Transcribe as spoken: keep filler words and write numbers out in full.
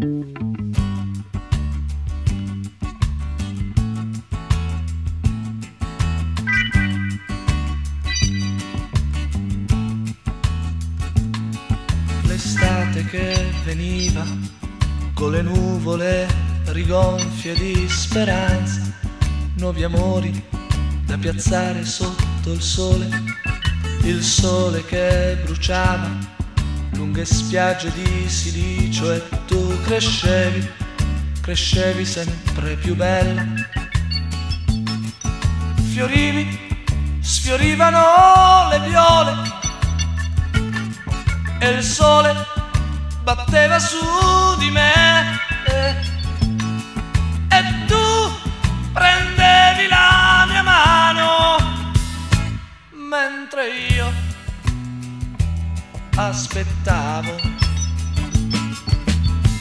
L'estate che veniva con le nuvole rigonfie di speranza, nuovi amori da piazzare sotto il sole, il sole che bruciava lunghe spiagge di silicio e tu crescevi, crescevi sempre più bella, fiorivi, sfiorivano le viole e il sole batteva su di me e, e tu prendevi la mia mano mentre io aspettavo